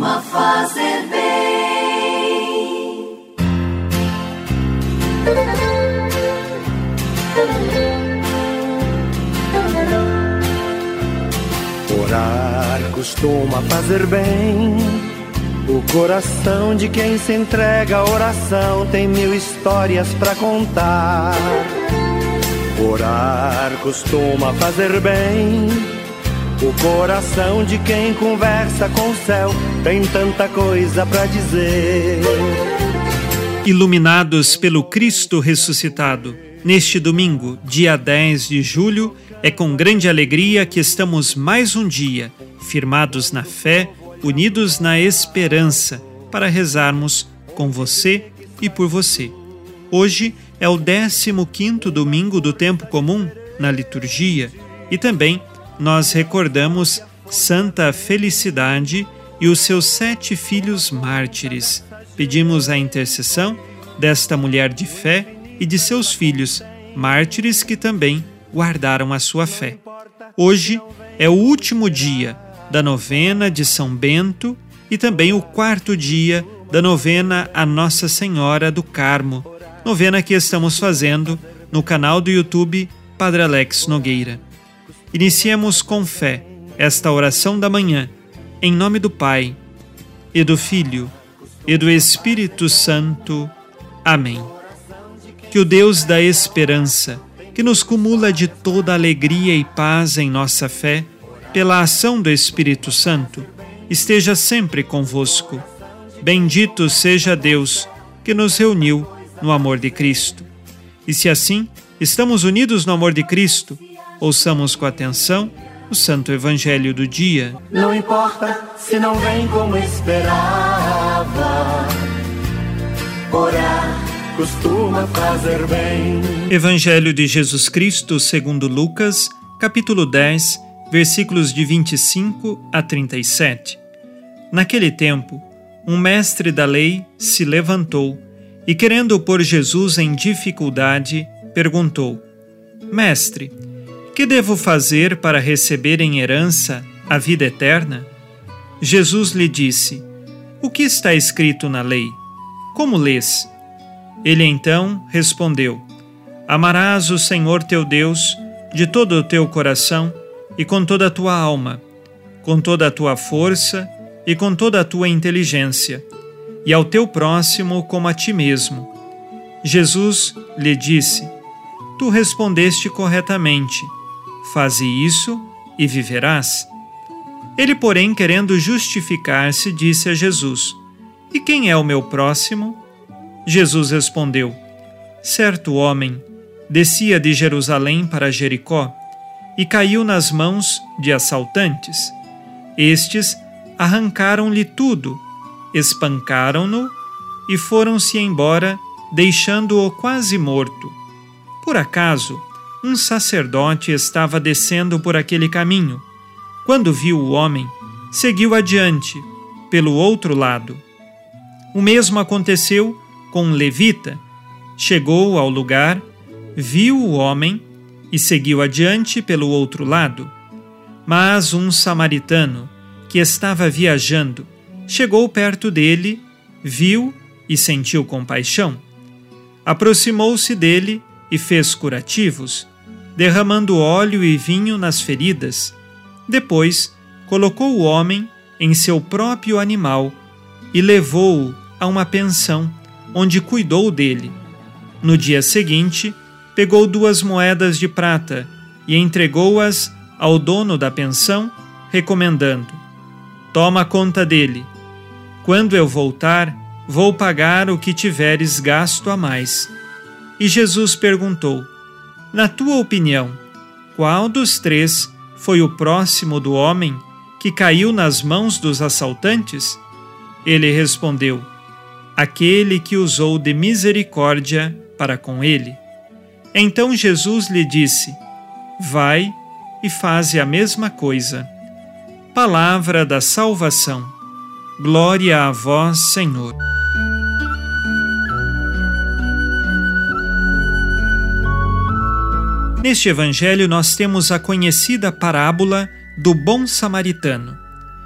costuma fazer bem. Orar costuma fazer bem. O coração de quem se entrega à oração tem 1000 histórias pra contar. Orar costuma fazer bem. O coração de quem conversa com o céu tem tanta coisa pra dizer. Iluminados pelo Cristo ressuscitado, neste domingo, dia 10 de julho, é com grande alegria que estamos mais um dia, firmados na fé, unidos na esperança, para rezarmos com você e por você. Hoje é o 15º domingo do tempo comum na liturgia e também nós recordamos Santa Felicidade e os seus 7 filhos mártires. Pedimos a intercessão desta mulher de fé e de seus filhos, mártires que também guardaram a sua fé. Hoje é o último dia da novena de São Bento e também o 4º dia da novena a Nossa Senhora do Carmo, novena que estamos fazendo no canal do YouTube Padre Alex Nogueira. Iniciemos com fé esta oração da manhã, em nome do Pai, e do Filho, e do Espírito Santo. Amém. Que o Deus da esperança, que nos cumula de toda alegria e paz em nossa fé, pela ação do Espírito Santo, esteja sempre convosco. Bendito seja Deus, que nos reuniu no amor de Cristo. E se assim estamos unidos no amor de Cristo, ouçamos com atenção o Santo Evangelho do dia. Não importa se não vem como esperava, orar costuma fazer bem. Evangelho de Jesus Cristo segundo Lucas, capítulo 10, versículos de 25 a 37. Naquele tempo, um mestre da lei se levantou e, querendo pôr Jesus em dificuldade, perguntou: Mestre, que devo fazer para receber em herança a vida eterna? Jesus lhe disse: O que está escrito na lei? Como lês? Ele então respondeu: Amarás o Senhor teu Deus de todo o teu coração e com toda a tua alma, com toda a tua força e com toda a tua inteligência, e ao teu próximo como a ti mesmo. Jesus lhe disse: Tu respondeste corretamente. Faze isso e viverás. Ele, porém, querendo justificar-se, disse a Jesus: E quem é o meu próximo? Jesus respondeu: Certo homem descia de Jerusalém para Jericó e caiu nas mãos de assaltantes. Estes arrancaram-lhe tudo, espancaram-no e foram-se embora, deixando-o quase morto. Por acaso, um sacerdote estava descendo por aquele caminho. Quando viu o homem, seguiu adiante, pelo outro lado. O mesmo aconteceu com um levita. Chegou ao lugar, viu o homem e seguiu adiante pelo outro lado. Mas um samaritano, que estava viajando, chegou perto dele, viu e sentiu compaixão. Aproximou-se dele e fez curativos, derramando óleo e vinho nas feridas. Depois, colocou o homem em seu próprio animal e levou-o a uma pensão, onde cuidou dele. No dia seguinte, pegou 2 moedas de prata e entregou-as ao dono da pensão, recomendando: Toma conta dele. Quando eu voltar, vou pagar o que tiveres gasto a mais. E Jesus perguntou: Na tua opinião, qual dos 3 foi o próximo do homem que caiu nas mãos dos assaltantes? Ele respondeu: Aquele que usou de misericórdia para com ele. Então Jesus lhe disse: Vai e faze a mesma coisa. Palavra da salvação. Glória a vós, Senhor. Neste Evangelho nós temos a conhecida parábola do bom samaritano.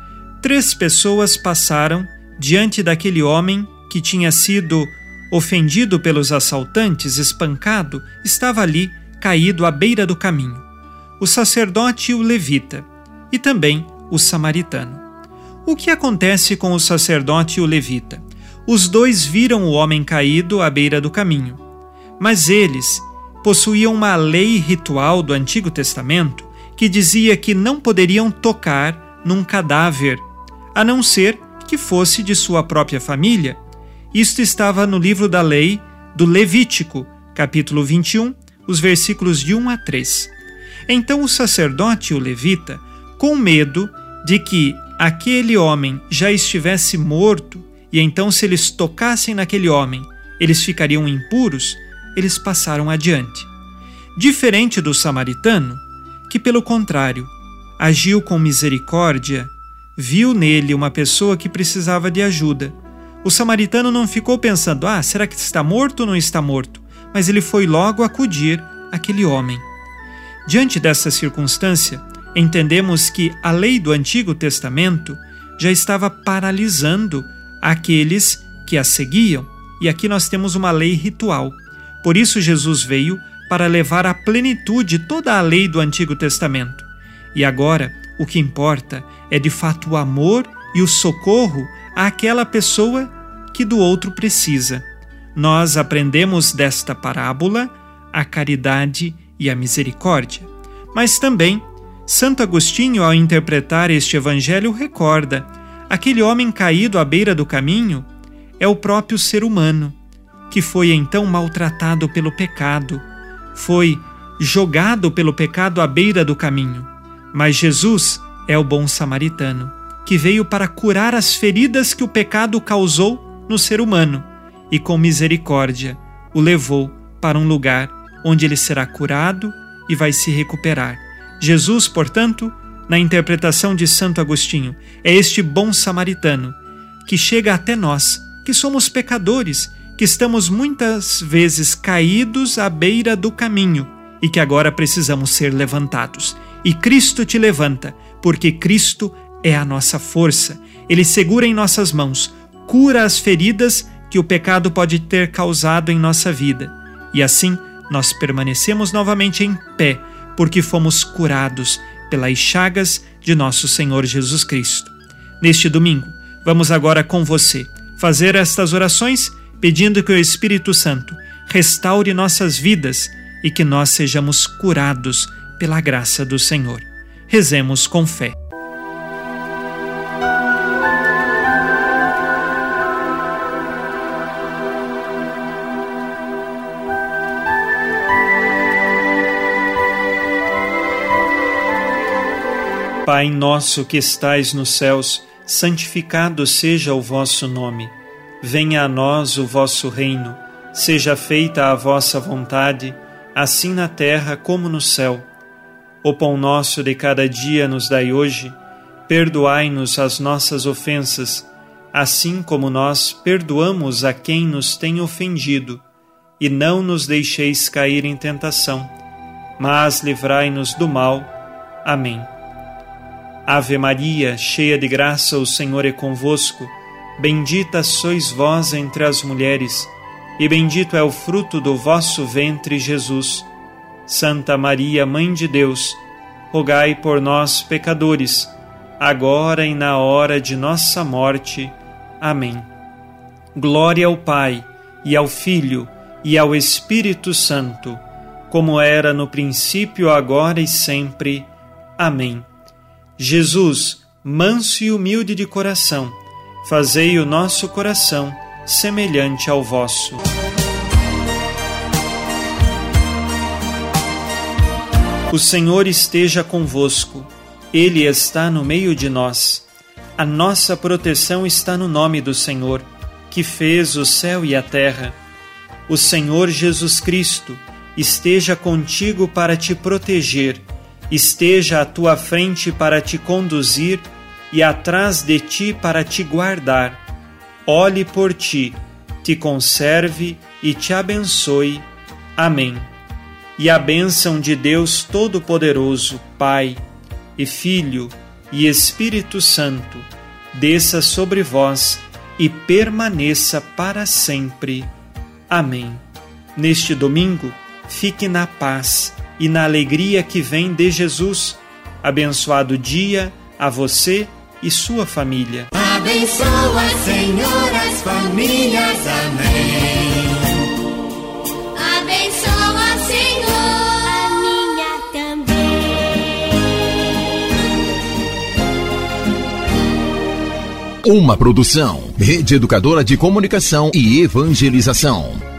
3 pessoas passaram diante daquele homem que tinha sido ofendido pelos assaltantes, espancado, estava ali, caído à beira do caminho. O sacerdote e o levita, e também o samaritano. O que acontece com o sacerdote e o levita? Os dois viram o homem caído à beira do caminho, mas eles possuíam uma lei ritual do Antigo Testamento que dizia que não poderiam tocar num cadáver, a não ser que fosse de sua própria família. Isto estava no livro da lei do Levítico, capítulo 21, os versículos de 1 a 3. Então o sacerdote e o levita, com medo de que aquele homem já estivesse morto, e então se eles tocassem naquele homem, eles ficariam impuros, eles passaram adiante. Diferente do samaritano, que pelo contrário, agiu com misericórdia, viu nele uma pessoa que precisava de ajuda. O samaritano não ficou pensando, será que está morto ou não está morto? Mas ele foi logo acudir aquele homem. Diante dessa circunstância, entendemos que a lei do Antigo Testamento já estava paralisando aqueles que a seguiam, e aqui nós temos uma lei ritual. Por isso Jesus veio para levar à plenitude toda a lei do Antigo Testamento. E agora, o que importa é de fato o amor e o socorro àquela pessoa que do outro precisa. Nós aprendemos desta parábola a caridade e a misericórdia. Mas também, Santo Agostinho, ao interpretar este evangelho, recorda: aquele homem caído à beira do caminho é o próprio ser humano, que foi então maltratado pelo pecado, foi jogado pelo pecado à beira do caminho. Mas Jesus é o bom samaritano, que veio para curar as feridas que o pecado causou no ser humano e com misericórdia o levou para um lugar onde ele será curado e vai se recuperar. Jesus, portanto, na interpretação de Santo Agostinho, é este bom samaritano que chega até nós, que somos pecadores, que estamos muitas vezes caídos à beira do caminho e que agora precisamos ser levantados. E Cristo te levanta, porque Cristo é a nossa força. Ele segura em nossas mãos, cura as feridas que o pecado pode ter causado em nossa vida. E assim, nós permanecemos novamente em pé, porque fomos curados pelas chagas de nosso Senhor Jesus Cristo. Neste domingo, vamos agora com você fazer estas orações, pedindo que o Espírito Santo restaure nossas vidas e que nós sejamos curados pela graça do Senhor. Rezemos com fé. Pai nosso que estais nos céus, santificado seja o vosso nome. Venha a nós o vosso reino. Seja feita a vossa vontade, assim na terra como no céu. O pão nosso de cada dia nos dai hoje. Perdoai-nos as nossas ofensas, assim como nós perdoamos a quem nos tem ofendido. E não nos deixeis cair em tentação, mas livrai-nos do mal. Amém. Ave Maria, cheia de graça, o Senhor é convosco. Bendita sois vós entre as mulheres, e bendito é o fruto do vosso ventre, Jesus. Santa Maria, Mãe de Deus, rogai por nós, pecadores, agora e na hora de nossa morte. Amém. Glória ao Pai, e ao Filho, e ao Espírito Santo, como era no princípio, agora e sempre. Amém. Jesus, manso e humilde de coração, fazei o nosso coração semelhante ao vosso. O Senhor esteja convosco, Ele está no meio de nós. A nossa proteção está no nome do Senhor, que fez o céu e a terra. O Senhor Jesus Cristo esteja contigo para te proteger, esteja à tua frente para te conduzir e atrás de ti para te guardar. Olhe por ti, te conserve e te abençoe. Amém. E a bênção de Deus Todo-Poderoso, Pai e Filho e Espírito Santo, desça sobre vós e permaneça para sempre. Amém. Neste domingo, fique na paz e na alegria que vem de Jesus. Abençoado dia a você e sua família. Abençoa, Senhor, as famílias. Amém. Abençoa, Senhor, a minha também. Uma produção, Rede Educadora de Comunicação e Evangelização.